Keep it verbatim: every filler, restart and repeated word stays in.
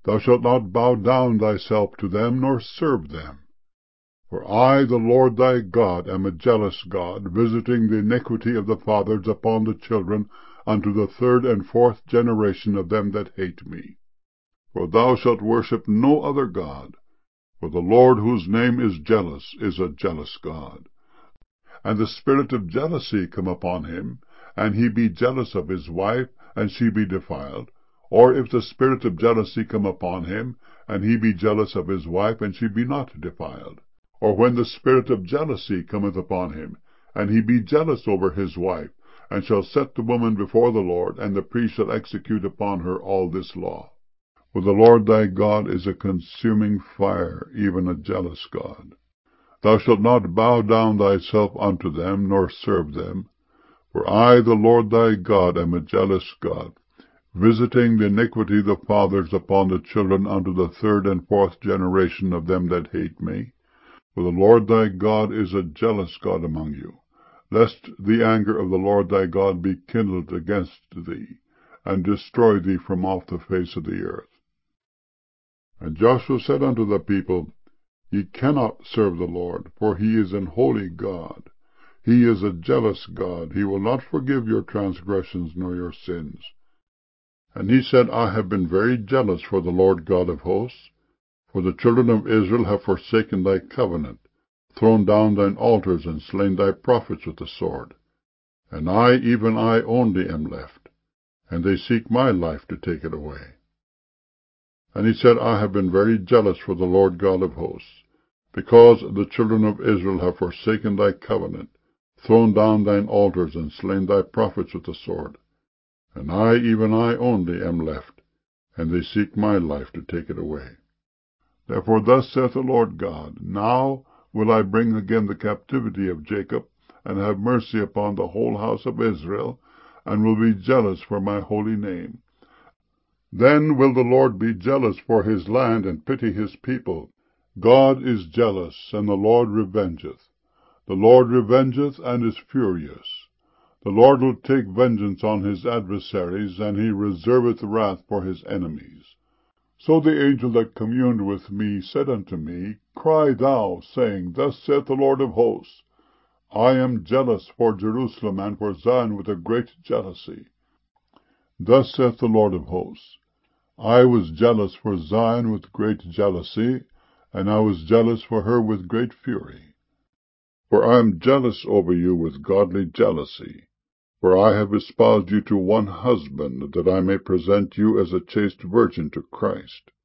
Thou shalt not bow down thyself to them, nor serve them. For I, the Lord thy God, am a jealous God, visiting the iniquity of the fathers upon the children unto the third and fourth generation of them that hate me. For thou shalt worship no other God, for the Lord, whose name is jealous, is a jealous God. And the spirit of jealousy come upon him, and he be jealous of his wife, and she be defiled. Or if the spirit of jealousy come upon him, and he be jealous of his wife, and she be not defiled. Or when the spirit of jealousy cometh upon him, and he be jealous over his wife, and shall set the woman before the Lord, and the priest shall execute upon her all this law. For the Lord thy God is a consuming fire, even a jealous God. Thou shalt not bow down thyself unto them, nor serve them. For I, the Lord thy God, am a jealous God, visiting the iniquity of the fathers upon the children unto the third and fourth generation of them that hate me. For the Lord thy God is a jealous God among you, lest the anger of the Lord thy God be kindled against thee, and destroy thee from off the face of the earth. And Joshua said unto the people, Ye cannot serve the Lord, for he is an holy God. He is a jealous God. He will not forgive your transgressions nor your sins. And he said, I have been very jealous for the Lord God of hosts, for the children of Israel have forsaken thy covenant, thrown down thine altars, and slain thy prophets with the sword. And I, even I only, am left, and they seek my life to take it away. And he said, I have been very jealous for the Lord God of hosts, because the children of Israel have forsaken thy covenant, thrown down thine altars, and slain thy prophets with the sword. And I, even I only, am left, and they seek my life to take it away. Therefore thus saith the Lord God, Now will I bring again the captivity of Jacob, and have mercy upon the whole house of Israel, and will be jealous for my holy name. Then will the Lord be jealous for his land, and pity his people. God is jealous, and the Lord revengeth. The Lord revengeth, and is furious. The Lord will take vengeance on his adversaries, and he reserveth wrath for his enemies. So the angel that communed with me said unto me, Cry thou, saying, Thus saith the Lord of hosts, I am jealous for Jerusalem and for Zion with a great jealousy. Thus saith the Lord of hosts, I was jealous for Zion with great jealousy, and I was jealous for her with great fury. For I am jealous over you with godly jealousy. For I have espoused you to one husband, that I may present you as a chaste virgin to Christ.